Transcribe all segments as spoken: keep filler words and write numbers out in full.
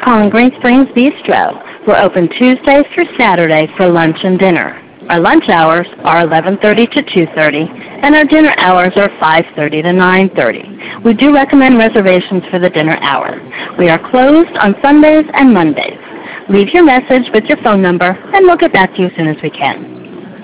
calling Green Springs Bistro. We're open Tuesday through Saturday for lunch and dinner. Our lunch hours are eleven thirty to two thirty, and our dinner hours are five thirty to nine thirty. We do recommend reservations for the dinner hour. We are closed on Sundays and Mondays. Leave your message with your phone number, and we'll get back to you as soon as we can.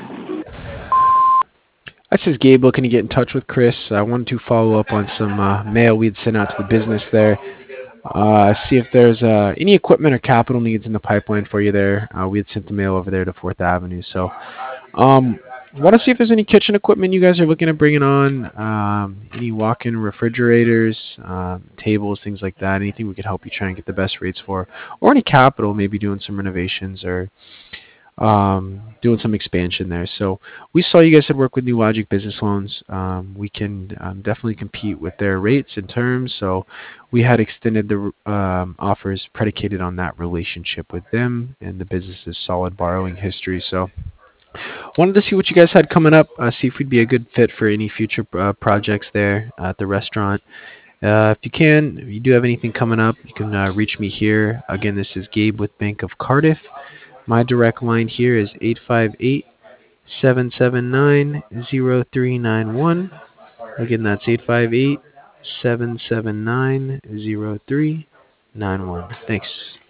This is Gabe looking to get in touch with Chris. I wanted to follow up on some uh, mail we had sent out to the business there. Uh, see if there's uh, any equipment or capital needs in the pipeline for you there. Uh, we had sent the mail over there to Fourth Avenue. So um, want to see if there's any kitchen equipment you guys are looking at bringing on. Um, any walk-in refrigerators, um, tables, things like that. Anything we could help you try and get the best rates for. Or any capital, maybe doing some renovations or um, doing some expansion there. So we saw you guys had worked with New Logic Business Loans. Um, we can um, definitely compete with their rates and terms. So we had extended the um, offers predicated on that relationship with them and the business's solid borrowing history. So wanted to see what you guys had coming up, uh, see if we'd be a good fit for any future uh, projects there at the restaurant. Uh, if you can, if you do have anything coming up, you can uh, reach me here. Again, this is Gabe with Bank of Cardiff. My direct line here is eight five eight, seven seven nine, zero three nine one. Again, that's eight five eight, seven seven nine, zero three nine one. Thanks.